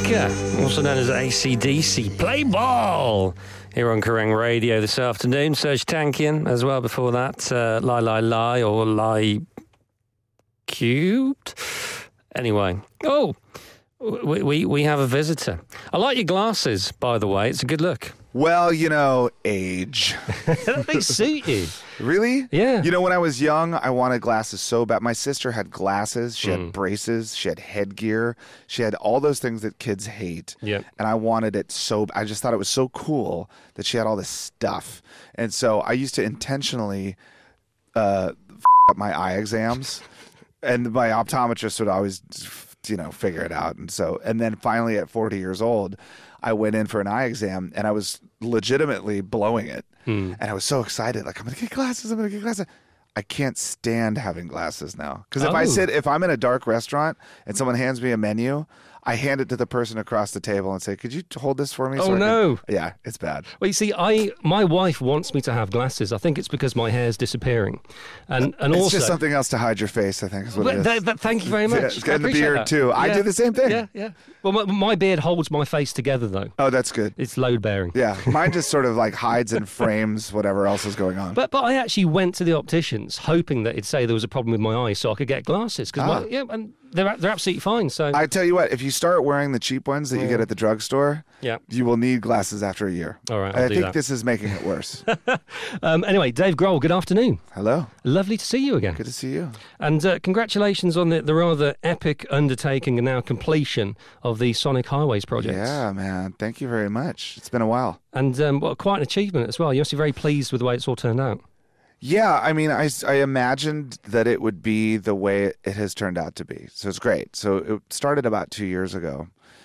Metallica, also known as AC/DC. Play ball here on Kerrang Radio this afternoon. Serge Tankian as well before that. Lie, Lie, Lie or Lie Cubed. Anyway. Oh, we have a visitor. I like your glasses, by the way. It's a good look. Well, you know, age. They suit you. Really? Yeah. You know, when I was young, I wanted glasses so bad. My sister had glasses. She had braces. She had headgear. She had all those things that kids hate. Yep. And I wanted it so... I just thought it was so cool that she had all this stuff. And so I used to intentionally up my eye exams. And my optometrist would always, figure it out. And then finally at 40 years old, I went in for an eye exam and I was legitimately blowing it. And I was so excited. Like, I'm going to get glasses. I can't stand having glasses now. Because if I'm in a dark restaurant and someone hands me a menu, I hand it to the person across the table and say, could you hold this for me? Oh, no. Yeah, it's bad. Well, you see, my wife wants me to have glasses. I think it's because my hair's disappearing. And it's also... just something else to hide your face, I think is what it is. Thank you very much. Yeah, and the beard, too. Yeah. I do the same thing. Yeah. Well, my beard holds my face together, though. Oh, that's good. It's load-bearing. Yeah, mine just sort of like hides and frames whatever else is going on. But I actually went to the opticians hoping that it'd say there was a problem with my eyes so I could get glasses. And they're absolutely fine. So I tell you what, if you start wearing the cheap ones that you get at the drugstore, you will need glasses after a year. All right, I think this is making it worse. Anyway, Dave Grohl, good afternoon. Hello. Lovely to see you again. Good to see you. And congratulations on the rather epic undertaking and now completion of the Sonic Highways project. Yeah, man. Thank you very much. It's been a while. And quite an achievement as well. You must be very pleased with the way it's all turned out. Yeah, I mean, I imagined that it would be the way it has turned out to be. So it's great. So it started about 2 years ago.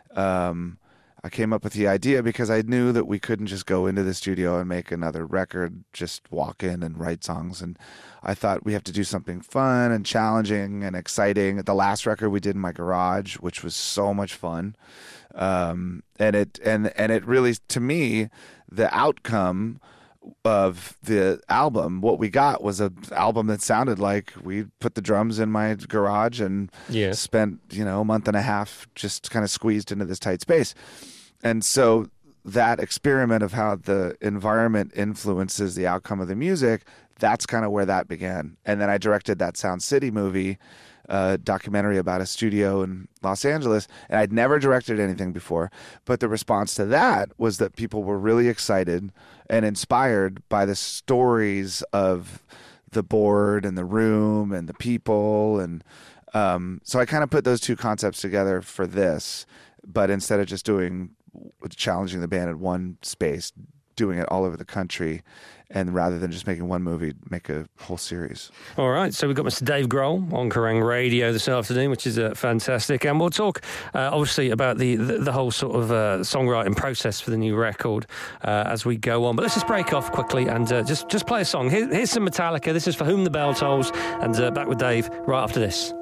I came up with the idea because I knew that we couldn't just go into the studio and make another record, just walk in and write songs. And I thought we have to do something fun and challenging and exciting. The last record we did in my garage, which was so much fun. And it really, to me, the outcome of the album, what we got was an album that sounded like we put the drums in my garage and spent a month and a half just kind of squeezed into this tight space. And so that experiment of how the environment influences the outcome of the music, that's kind of where that began. And then I directed that Sound City movie, documentary about a studio in Los Angeles, and I'd never directed anything before, but the response to that was that people were really excited and inspired by the stories of the board and the room and the people, and so I kind of put those two concepts together for this, but instead of just challenging the band in one space, doing it all over the country, and rather than just making one movie, make a whole series. All right, so we've got Mr. Dave Grohl on Kerrang Radio this afternoon, which is fantastic, and we'll talk obviously about the whole sort of songwriting process for the new record as we go on. But let's just break off quickly and just play a song. Here's some Metallica. This is For Whom the Bell Tolls, and back with Dave right after this.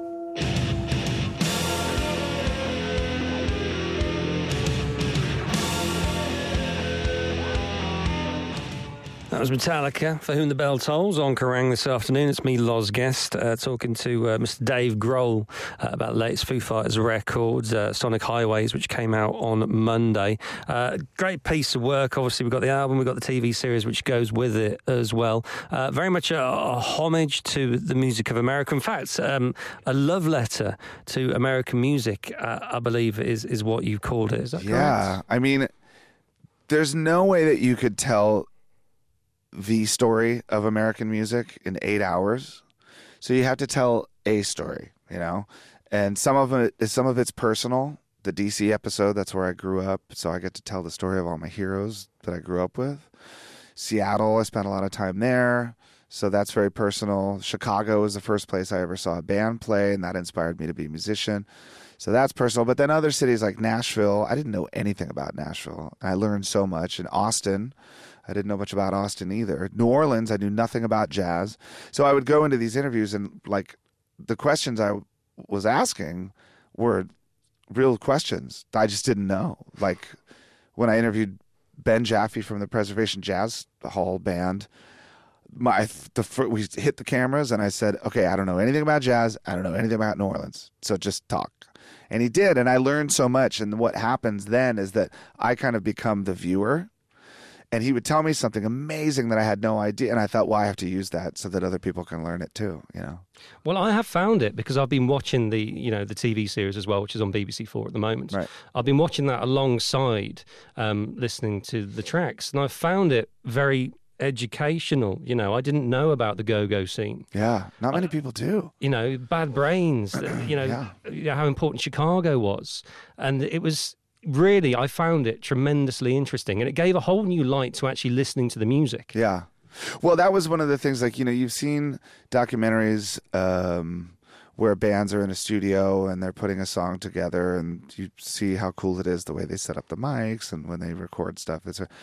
That was Metallica, For Whom the Bell Tolls, on Kerrang this afternoon. It's me, Loz Guest, talking to Mr. Dave Grohl about the latest Foo Fighters record, Sonic Highways, which came out on Monday. Great piece of work. Obviously, we've got the album, we've got the TV series, which goes with it as well. Very much a homage to the music of America. In fact, a love letter to American music, I believe, is what you called it. Is that correct? Yeah. I mean, there's no way that you could tell the story of American music in 8 hours. So you have to tell a story, and some of it's personal. The DC episode, that's where I grew up. So I get to tell the story of all my heroes that I grew up with. Seattle, I spent a lot of time there. So that's very personal. Chicago was the first place I ever saw a band play, and that inspired me to be a musician. So that's personal. But then other cities like Nashville, I didn't know anything about Nashville. I learned so much. In Austin, I didn't know much about Austin either. New Orleans, I knew nothing about jazz. So I would go into these interviews and the questions I was asking were real questions I just didn't know. Like when I interviewed Ben Jaffe from the Preservation Jazz Hall Band, we hit the cameras, and I said, okay, I don't know anything about jazz. I don't know anything about New Orleans. So just talk. And he did. And I learned so much. And what happens then is that I kind of become the viewer. And he would tell me something amazing that I had no idea. And I thought, well, I have to use that so that other people can learn it too, you know? Well, I have found it because I've been watching the TV series as well, which is on BBC4 at the moment. Right. I've been watching that alongside listening to the tracks. And I've found it very educational. You know, I didn't know about the go-go scene. Yeah, not many people do. You know, Bad Brains, how important Chicago was. And it was... Really, I found it tremendously interesting, and it gave a whole new light to actually listening to the music. Yeah. Well, that was one of the things, like, you know, you've seen documentaries where bands are in a studio and they're putting a song together, and you see how cool it is, the way they set up the mics and when they record stuff.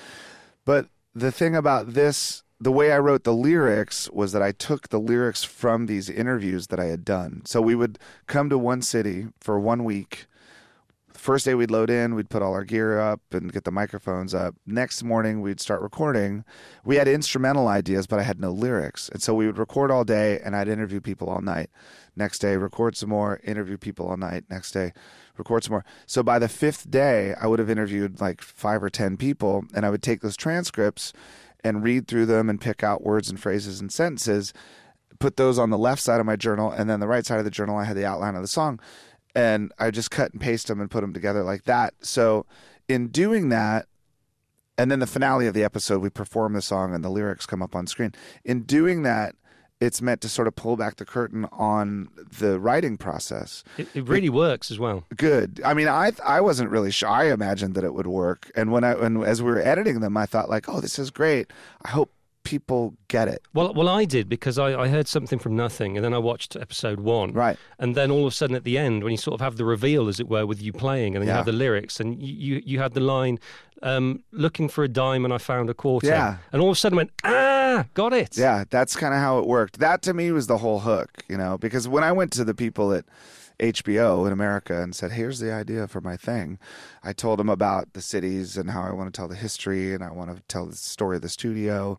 But the thing about this, the way I wrote the lyrics was that I took the lyrics from these interviews that I had done. So we would come to one city for 1 week. First day we'd load in, we'd put all our gear up and get the microphones up. Next morning we'd start recording. We had instrumental ideas, but I had no lyrics. And so we would record all day, and I'd interview people all night. Next day, record some more, interview people all night. Next day, record some more. So by the 5th day, I would have interviewed like 5 or 10 people, and I would take those transcripts and read through them and pick out words and phrases and sentences, put those on the left side of my journal, and then the right side of the journal, I had the outline of the song. And I just cut and paste them and put them together like that. So in doing that, and then the finale of the episode, we perform the song and the lyrics come up on screen. In doing that, it's meant to sort of pull back the curtain on the writing process. It really works as well. Good. I mean, I wasn't really sure. I imagined that it would work. And as we were editing them, I thought like, oh, this is great. I hope people get it. Well, I did, because I heard something from nothing, and then I watched episode 1. Right. And then all of a sudden at the end, when you sort of have the reveal, as it were, with you playing, and then you Yeah. have the lyrics, and you had the line, looking for a dime and I found a quarter. Yeah. And all of a sudden I went, got it. Yeah, that's kind of how it worked. That to me was the whole hook, you know, because when I went to the people at HBO in America and said, here's the idea for my thing, I told them about the cities and how I want to tell the history and I want to tell the story of the studio.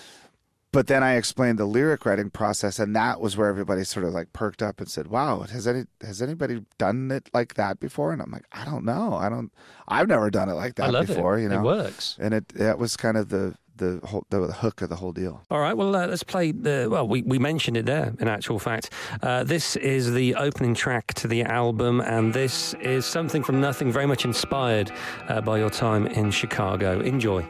But then I explained the lyric writing process, and that was where everybody sort of like perked up and said, wow, has anybody done it like that before? And I'm like, I don't know. I've never done it like that before, you know. It works. And that was kind of the hook of the whole deal. All right, well, let's play we mentioned it there, in actual fact. This is the opening track to the album, and this is Something from Nothing, very much inspired by your time in Chicago. Enjoy.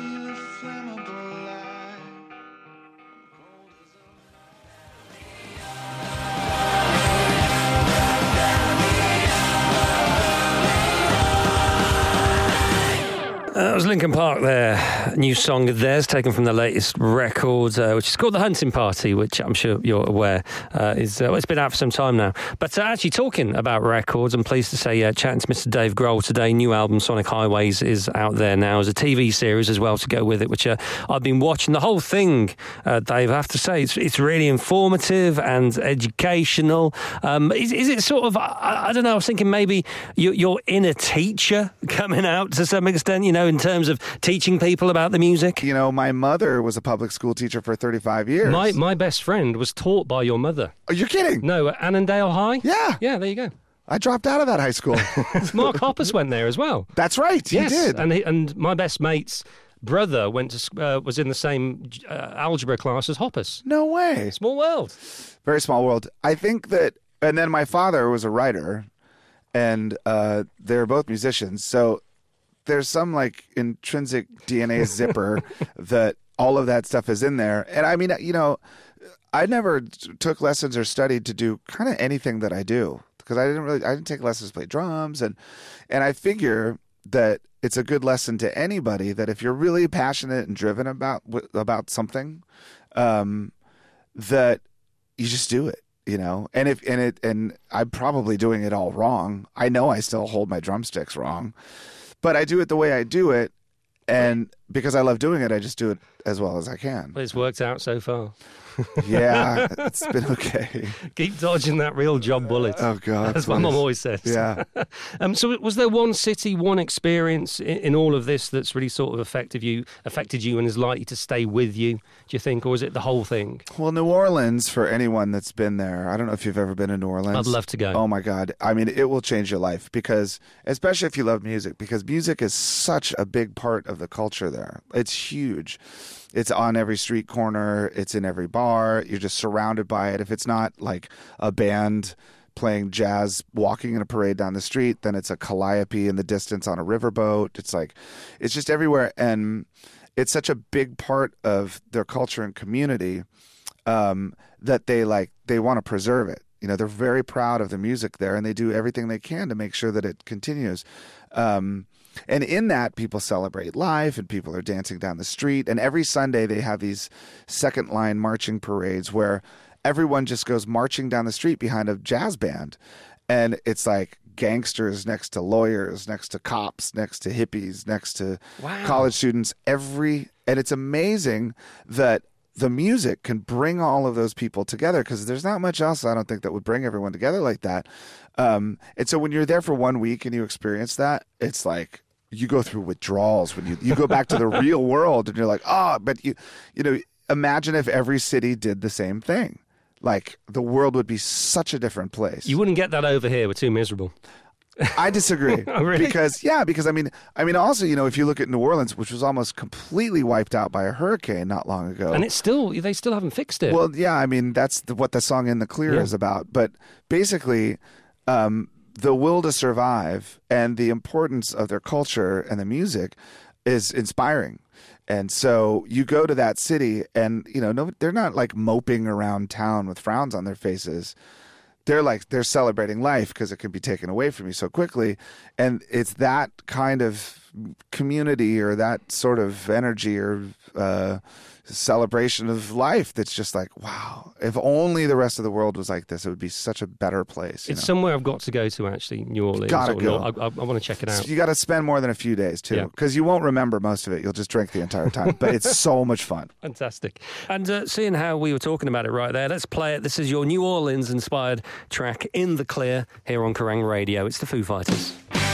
That was Linkin Park there. New song of theirs taken from the latest record, which is called The Hunting Party, which I'm sure you're aware it's been out for some time now. But actually talking about records, I'm pleased to say chatting to Mr. Dave Grohl today. New album Sonic Highways is out there now as a TV series as well to go with it, which I've been watching the whole thing, Dave. I have to say it's really informative and educational. Is it sort of, I don't know, I was thinking maybe your inner teacher coming out to some extent, you know, in terms of teaching people about the music? You know, my mother was a public school teacher for 35 years. My best friend was taught by your mother. Are you kidding? No, at Annandale High? Yeah. Yeah, there you go. I dropped out of that high school. Mark Hoppus went there as well. That's right, he did. And my best mate's brother was in the same algebra class as Hoppus. No way. Small world. Very small world. I think that, and then my father was a writer, and they're both musicians, so there's some like intrinsic DNA zipper that all of that stuff is in there. And I mean, you know, I never took lessons or studied to do kind of anything that I do, because I didn't take lessons to play drums. And I figure that it's a good lesson to anybody that if you're really passionate and driven about something, that you just do it, you know. And I'm probably doing it all wrong. I know I still hold my drumsticks wrong. But I do it the way I do it, and because I love doing it, I just do it as well as I can. But it's worked out so far. Yeah, it's been okay. Keep dodging that real job bullet. Oh, God. That's what Mum always says. Yeah. So was there one city, one experience in all of this that's really sort of affected you and is likely to stay with you, do you think? Or is it the whole thing? Well, New Orleans, for anyone that's been there, I don't know if you've ever been to New Orleans. I'd love to go. Oh, my God. I mean, it will change your life because, especially if you love music, because music is such a big part of the culture there. It's huge. It's on every street corner. It's in every bar. You're just surrounded by it. If it's not like a band playing jazz, walking in a parade down the street, then it's a calliope in the distance on a riverboat. It's just everywhere. And it's such a big part of their culture and community that they want to preserve it. You know, they're very proud of the music there, and they do everything they can to make sure that it continues. And in that, people celebrate life, and people are dancing down the street. And every Sunday, they have these second line marching parades where everyone just goes marching down the street behind a jazz band. And it's like gangsters next to lawyers, next to cops, next to hippies, next to college students. And it's amazing that the music can bring all of those people together, because there's not much else, I don't think, that would bring everyone together like that. And so when you're there for 1 week and you experience that, it's like you go through withdrawals when you go back to the real world, and you're like, but you know, imagine if every city did the same thing. Like, the world would be such a different place. You wouldn't get that over here. We're too miserable. I disagree. Oh, really? Because I mean, also, you know, if you look at New Orleans, which was almost completely wiped out by a hurricane not long ago, and they still haven't fixed it. Well, yeah, I mean, that's what the song "In the Clear" is about. But basically, the will to survive and the importance of their culture and the music is inspiring. And so you go to that city, and you know, they're not like moping around town with frowns on their faces. They're celebrating life, because it can be taken away from you so quickly. And it's that kind of community, or that sort of energy, or celebration of life that's just like, wow, if only the rest of the world was like this, it would be such a better place. It's somewhere I've got to go to, actually, New Orleans. Gotta go. I want to check it out. You got to spend more than a few days, too, because you won't remember most of it. You'll just drink the entire time. But it's so much fun. Fantastic. And seeing how we were talking about it right there, let's play it. This is your New Orleans-inspired track, In the Clear, here on Kerrang Radio. It's the Foo Fighters.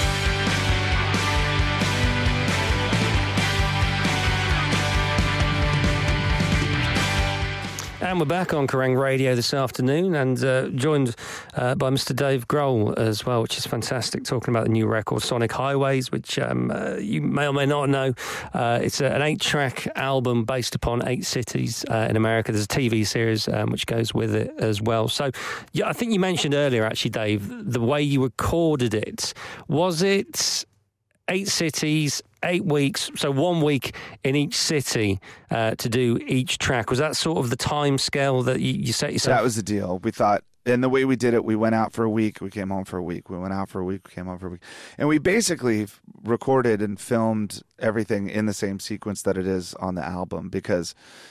And we're back on Kerrang Radio this afternoon, and joined by Mr. Dave Grohl as well, which is fantastic, talking about the new record, Sonic Highways, which you may or may not know. It's an 8-track album based upon 8 cities in America. There's a TV series which goes with it as well. So, yeah, I think you mentioned earlier, actually, Dave, the way you recorded it. Was it 8 cities, 8 weeks, so 1 week in each city to do each track? Was that sort of the time scale that you set yourself? That was the deal. We thought, and the way we did it, we went out for a week, we came home for a week. We went out for a week, we came home for a week. And we basically recorded and filmed everything in the same sequence that it is on the album, because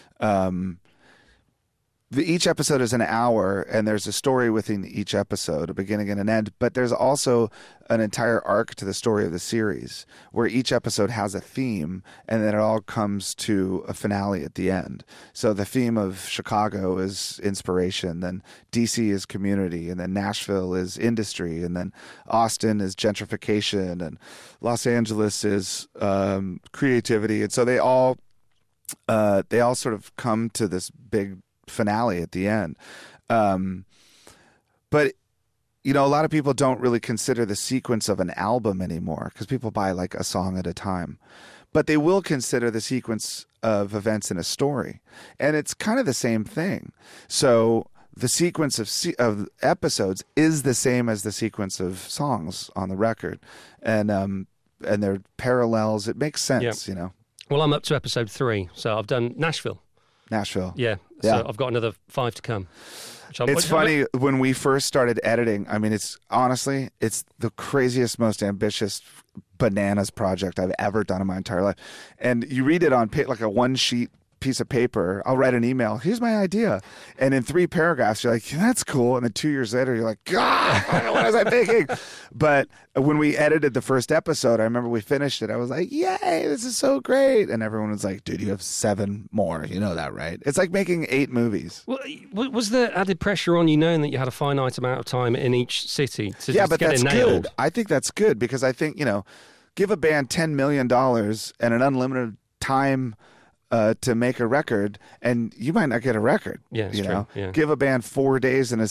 each episode is an hour, and there's a story within each episode, a beginning and an end. But there's also an entire arc to the story of the series, where each episode has a theme, and then it all comes to a finale at the end. So the theme of Chicago is inspiration, then DC is community, and then Nashville is industry, and then Austin is gentrification, and Los Angeles is creativity. And so they all sort of come to this big finale at the end. But you know, a lot of people don't really consider the sequence of an album anymore, because people buy like a song at a time, but they will consider the sequence of events in a story, and it's kind of the same thing. So the sequence of episodes is the same as the sequence of songs on the record, and they're parallels. It makes sense, you know. Well, I'm up to episode 3, so I've done Nashville. Yeah. So I've got another 5 to come. It's funny, when we first started editing, I mean, it's the craziest, most ambitious bananas project I've ever done in my entire life. And you read it on like a 1-sheet piece of paper. I'll write an email. Here's my idea. And in 3 paragraphs, you're like, that's cool. And then 2 years later, you're like, God, what was I thinking? But when we edited the first episode, I remember we finished it. I was like, yay, this is so great. And everyone was like, dude, you have 7 more. You know that, right? It's like making 8 movies. Well, was there added pressure on you knowing that you had a finite amount of time in each city to Yeah, just but get that's it nailed? good. I think that's good because I think, give a band $10 million and an unlimited time to make a record, and you might not get a record. Yeah, it's true. Yeah. Give a band 4 days in a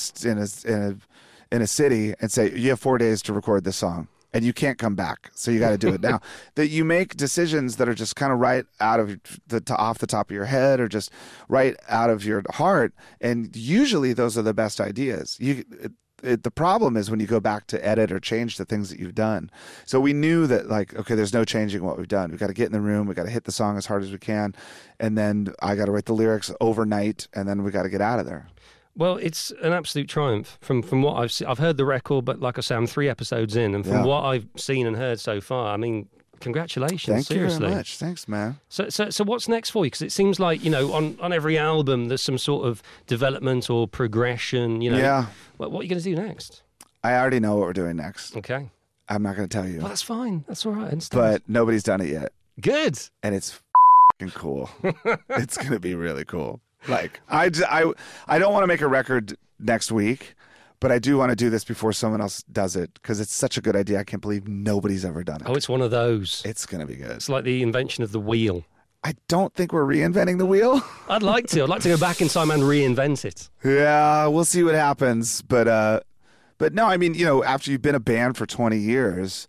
city and say you have 4 days to record this song, and you can't come back. So you got to do it now. That you make decisions that are just kind of right out of off the top of your head, or just right out of your heart, and usually those are the best ideas. The problem is when you go back to edit or change the things that you've done. So we knew that, like, okay, there's no changing what we've done. We've got to get in the room. We've got to hit the song as hard as we can. And then I got to write the lyrics overnight, and then we got to get out of there. Well, it's an absolute triumph from what I've seen. I've heard the record, but like I say, I'm 3 episodes in. And from what I've seen and heard so far, I mean, congratulations. Seriously. You very much. Thanks, man. So what's next for you? Because it seems like, on every album, there's some sort of development or progression, Yeah. What are you going to do next? I already know what we're doing next. Okay. I'm not going to tell you. Well, that's fine. That's all right. I understand. But nobody's done it yet. Good. And it's f***ing cool. It's going to be really cool. Like, I don't want to make a record next week, but I do want to do this before someone else does it because it's such a good idea. I can't believe nobody's ever done it. Oh, it's one of those. It's going to be good. It's like the invention of the wheel. I don't think we're reinventing the wheel. I'd like to go back in time and reinvent it. Yeah, we'll see what happens. But no, I mean, after you've been a band for 20 years,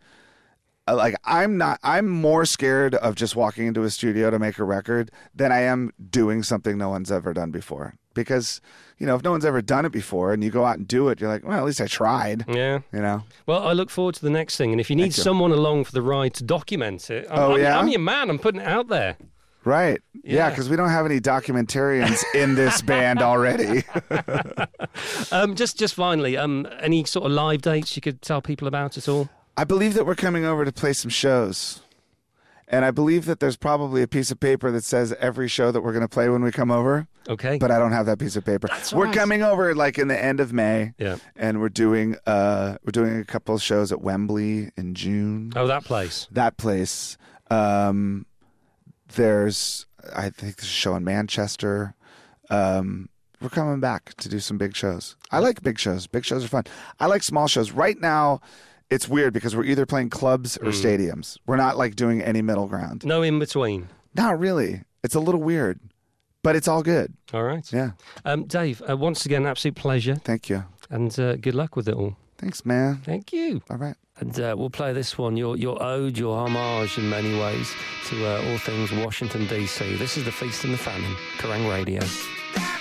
I'm more scared of just walking into a studio to make a record than I am doing something no one's ever done before. Because, if no one's ever done it before and you go out and do it, you're like, well, at least I tried. Yeah. Well, I look forward to the next thing. And if you need someone along for the ride to document it, I'm your man. I'm putting it out there. Right. Yeah, because we don't have any documentarians in this band already. Just finally, any sort of live dates you could tell people about at all? I believe that we're coming over to play some shows. And I believe that there's probably a piece of paper that says every show that we're going to play when we come over. Okay. But I don't have that piece of paper. That's we're right. coming over like in the end of May. Yeah. And we're doing a couple of shows at Wembley in June. Oh, that place. That place. There's a show in Manchester. We're coming back to do some big shows. I like big shows. Big shows are fun. I like small shows. Right now, it's weird because we're either playing clubs or stadiums. We're not like doing any middle ground. No in between. Not really. It's a little weird, but it's all good. All right. Yeah. Dave, once again, absolute pleasure. Thank you. And good luck with it all. Thanks, man. Thank you. All right. And we'll play this one, your ode, your homage in many ways to all things Washington, D.C. This is The Feast and the Famine, Kerrang! Radio.